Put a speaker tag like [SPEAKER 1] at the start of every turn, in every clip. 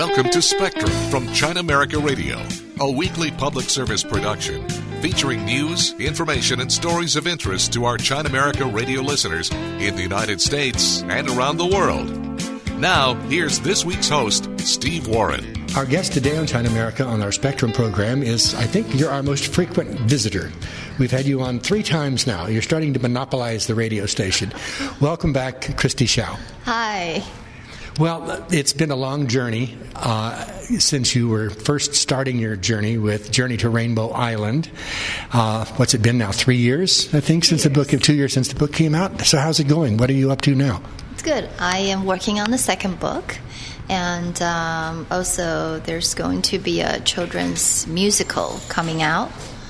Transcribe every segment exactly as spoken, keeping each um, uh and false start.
[SPEAKER 1] Welcome to Spectrum from China America Radio, a weekly public service production featuring news, information, and stories of interest to our China America Radio listeners in the United States and around the world. Now, here's this week's host, Steve Warren.
[SPEAKER 2] Our guest today on China America on our Spectrum program is, I think, you're our most frequent visitor. We've had you on three times now. You're starting to monopolize the radio station. Welcome back, Christy Xiao.
[SPEAKER 3] Hi.
[SPEAKER 2] Well, it's been a long journey uh, since you were first starting your journey with Journey to Rainbow Island. Uh, what's it been now? Three years, I think, since
[SPEAKER 3] years.
[SPEAKER 2] the book, two years since the book came out. So how's it going? What are you up to now?
[SPEAKER 3] It's good. I am working on the second book. And um, also there's going to be a children's musical coming out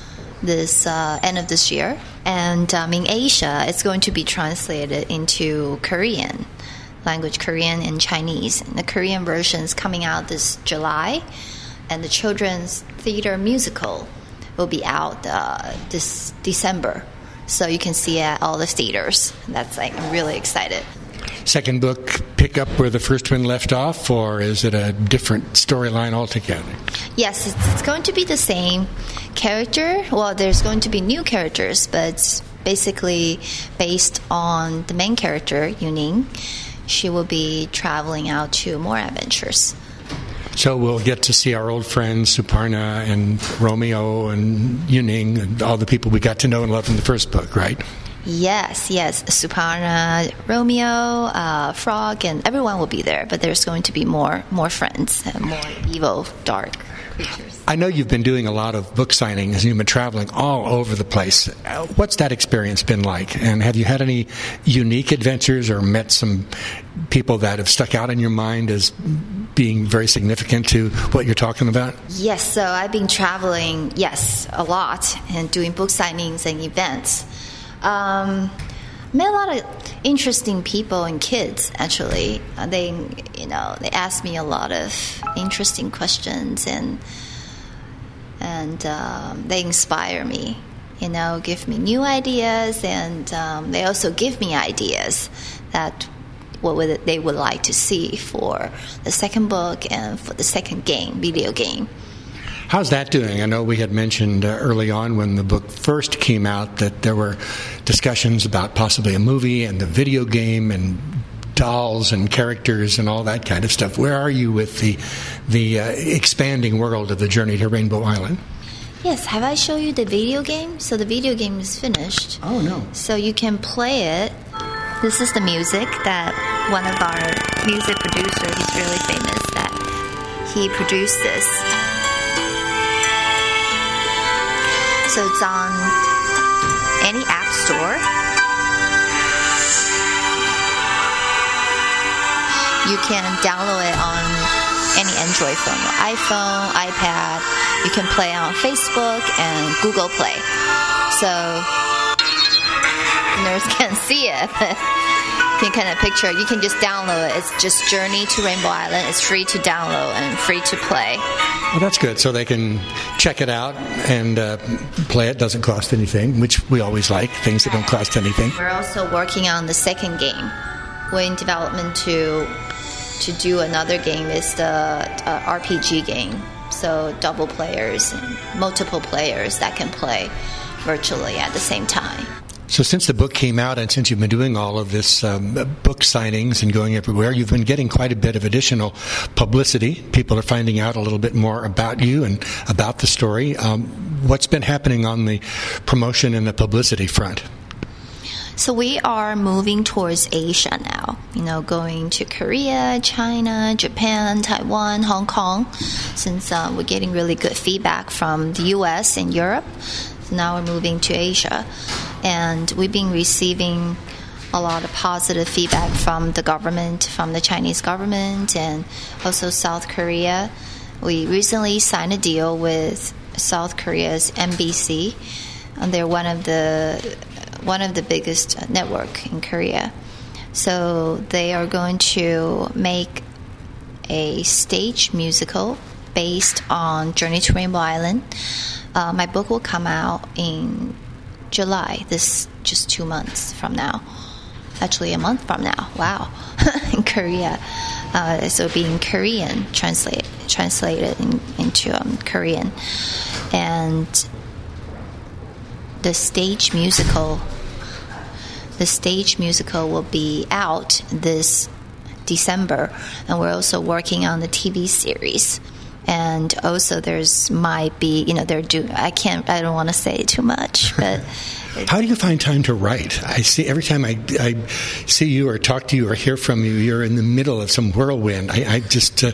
[SPEAKER 3] this uh, end of this year. And um, in Asia, it's going to be translated into Korean language, Korean and Chinese. And the Korean version is coming out this July, and the children's theater musical will be out uh, this December. So you can see it at all the theaters. That's like, I'm really excited.
[SPEAKER 2] Second book pick up where the first one left off, or is it a different storyline altogether?
[SPEAKER 3] Yes, it's, it's going to be the same character. Well, there's going to be new characters, but it's basically based on the main character, Yuning. She will be traveling out to more adventures.
[SPEAKER 2] So we'll get to see our old friends Suparna and Romeo and Yuning and all the people we got to know and love in the first book, right?
[SPEAKER 3] Yes, yes. Suparna, Romeo, uh, Frog, and everyone will be there. But there's going to be more, more friends and more evil, dark creatures.
[SPEAKER 2] I know you've been doing a lot of book signings and you've been traveling all over the place. What's that experience been like? And have you had any unique adventures or met some people that have stuck out in your mind as being very significant to what you're talking about?
[SPEAKER 3] Yes, so I've been traveling, yes, a lot, and doing book signings and events. Um, met a lot of interesting people and kids, actually. Uh, they, you know, they asked me a lot of interesting questions, and and um, they inspire me, you know, give me new ideas, and um, they also give me ideas that what would they would like to see for the second book and for the second game, video game.
[SPEAKER 2] How's that doing? I know we had mentioned uh, early on when the book first came out that there were discussions about possibly a movie and the video game and dolls and characters and all that kind of stuff. Where are you with the the uh, expanding world of the Journey to Rainbow Island?
[SPEAKER 3] Yes, have I shown you the video game? So the video game is finished.
[SPEAKER 2] Oh, no.
[SPEAKER 3] So you can play it. This is the music that one of our music producers, he's really famous, that he produced this. So it's on any app store. You can download it on any Android phone, iPhone, iPad. You can play on Facebook and Google Play. So nurse can't see it, but you can kind of picture it. You can just download it. It's just Journey to Rainbow Island. It's free to download and free to play.
[SPEAKER 2] Well, that's good. So they can check it out and uh, play it. Doesn't cost anything, which we always like, things that don't cost anything.
[SPEAKER 3] We're also working on the second game. We're in development to to do another game. Is the uh, R P G game. So double players and multiple players that can play virtually at the same time.
[SPEAKER 2] So since the book came out and since you've been doing all of this um, book signings and going everywhere, you've been getting quite a bit of additional publicity. People are finding out a little bit more about you and about the story. Um, what's been happening on the promotion and the publicity front?
[SPEAKER 3] So we are moving towards Asia now, you know, going to Korea, China, Japan, Taiwan, Hong Kong, since uh, we're getting really good feedback from the U S and Europe. So now we're moving to Asia. And we've been receiving a lot of positive feedback from the government, from the Chinese government, and also South Korea. We recently signed a deal with South Korea's M B C, and they're one of the one of the biggest network in Korea. So they are going to make a stage musical based on Journey to Rainbow Island. Uh, my book will come out in July, this just two months from now. Actually, a month from now. Wow, in Korea. Uh, so being Korean, translate, translated in, into um, Korean. And the stage musical, the stage musical will be out this December, and we're also working on the T V series. And also, there's might be, you know, they're do. I can't. I don't want to say too much, but.
[SPEAKER 2] How do you find time to write? I see every time I, I see you or talk to you or hear from you, you're in the middle of some whirlwind. I, I just, uh,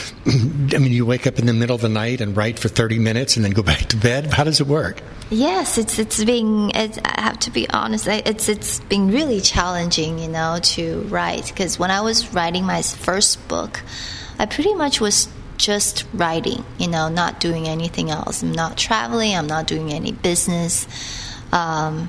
[SPEAKER 2] I mean, you wake up in the middle of the night and write for thirty minutes and then go back to bed. How does it work?
[SPEAKER 3] Yes, it's it's being. It's, I have to be honest. It's it's been really challenging, you know, to write, because when I was writing my first book, I pretty much was just writing, you know, not doing anything else. I'm not traveling. I'm not doing any business. Um,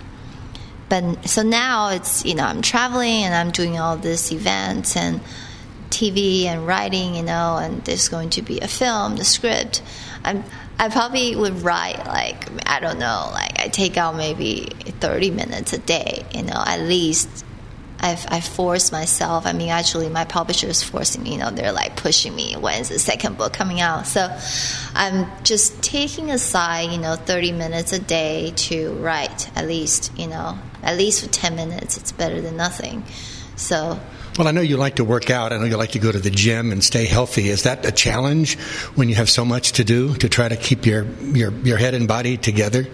[SPEAKER 3] but so now it's, you know, I'm traveling and I'm doing all these events and T V and writing, you know, and there's going to be a film, the script. I'm, I probably would write like, I don't know, like I take out maybe thirty minutes a day, you know, at least. I've, I force myself. I mean, actually, my publisher is forcing me. You know, they're like pushing me. When's the second book coming out? So I'm just taking aside, you know, thirty minutes a day to write. At least, you know, at least for ten minutes. It's better than nothing. So.
[SPEAKER 2] Well, I know you like to work out. I know you like to go to the gym and stay healthy. Is that a challenge when you have so much to do to try to keep your your, your head and body together?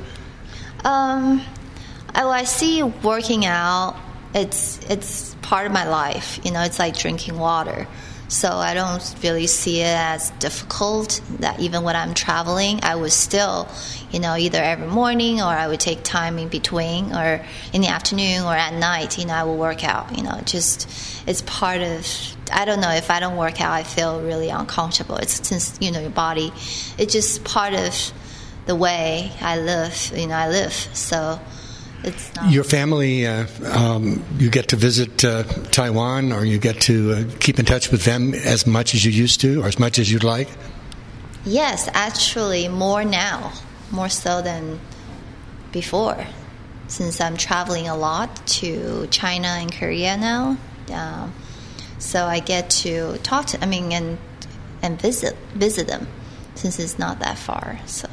[SPEAKER 3] Um, I, I see working out. It's it's part of my life, you know. It's like drinking water, so I don't really see it as difficult. That even when I'm traveling, I would still, you know, either every morning or I would take time in between, or in the afternoon or at night, you know, I will work out. You know, just it's part of. I don't know, if I don't work out, I feel really uncomfortable. It's since, you know, your body, it's just part of the way I live. You know, I live so. It's not. Your
[SPEAKER 2] family, uh, um, you get to visit uh, Taiwan, or you get to uh, keep in touch with them as much as you used to, or as much as you'd like?
[SPEAKER 3] Yes, actually, more now, more so than before, since I'm traveling a lot to China and Korea now. Um, so I get to talk to, I mean, and and visit visit them, since it's not that far. So.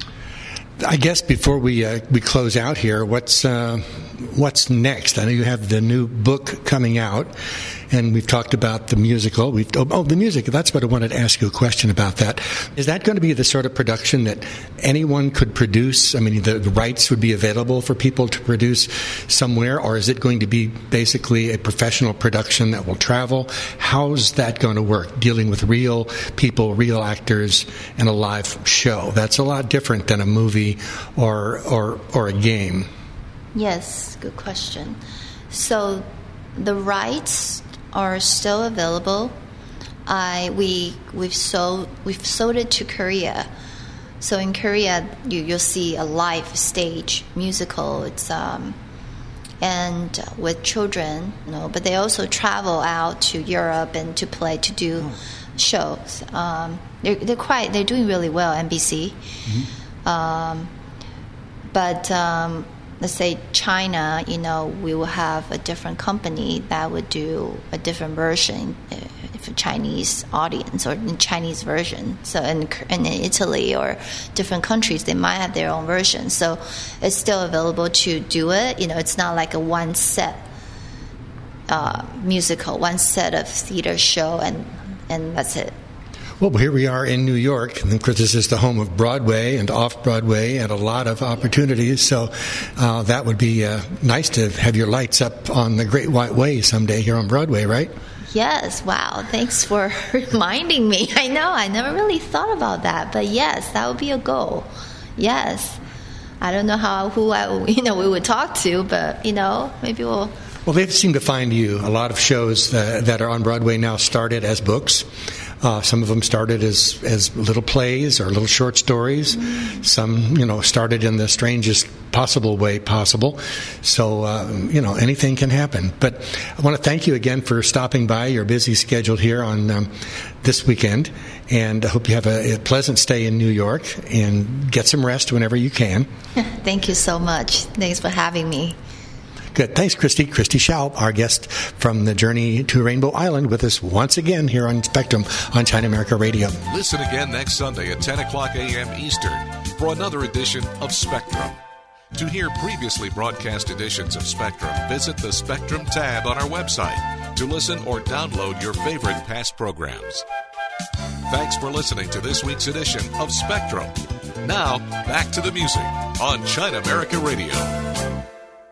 [SPEAKER 2] I guess before we uh, we close out here, what's uh, what's next? I know you have the new book coming out, and we've talked about the musical. We've oh, oh the music. That's what I wanted to ask you a question about. That is that going to be the sort of production that anyone could produce? I mean, the, the rights would be available for people to produce somewhere, or is it going to be basically a professional production that will travel? How's that going to work? Dealing with real people, real actors, and a live show. That's a lot different than a movie or or or a game.
[SPEAKER 3] Yes, good question. So the rights are still available. I we we've sold we've sold it to Korea. So in Korea, you you'll see a live stage musical. It's um and with children, you know, but they also travel out to Europe and to play to do oh. shows. Um, they're they're quite they're doing really well. N B C. Mm-hmm. Um, but um, let's say China, you know, we will have a different company that would do a different version for Chinese audience, or in Chinese version. So in, in Italy or different countries, they might have their own version. So it's still available to do it. You know, it's not like a one set uh, musical, one set of theater show, and and that's it.
[SPEAKER 2] Well, here we are in New York, and of course this is the home of Broadway and off-Broadway and a lot of opportunities, so uh, that would be uh, nice to have your lights up on the Great White Way someday here on Broadway, right?
[SPEAKER 3] Yes, wow, thanks for reminding me. I know, I never really thought about that, but yes, that would be a goal. Yes. I don't know how, who I, you know, we would talk to, but, you know, maybe we'll...
[SPEAKER 2] Well, they seem to find you. A lot of shows uh, that are on Broadway now started as books. Uh, some of them started as, as little plays or little short stories. Mm-hmm. Some, you know, started in the strangest possible way possible. So, uh, you know, anything can happen. But I want to thank you again for stopping by. Your busy schedule here on um, this weekend. And I hope you have a, a pleasant stay in New York and get some rest whenever you can.
[SPEAKER 3] Thank you so much. Thanks for having me.
[SPEAKER 2] Good. Thanks, Christy. Christy Schaub, our guest from the Journey to Rainbow Island, with us once again here on Spectrum on China America Radio.
[SPEAKER 1] Listen again next Sunday at ten o'clock a.m. Eastern for another edition of Spectrum. To hear previously broadcast editions of Spectrum, visit the Spectrum tab on our website to listen or download your favorite past programs. Thanks for listening to this week's edition of Spectrum. Now, back to the music on China America Radio.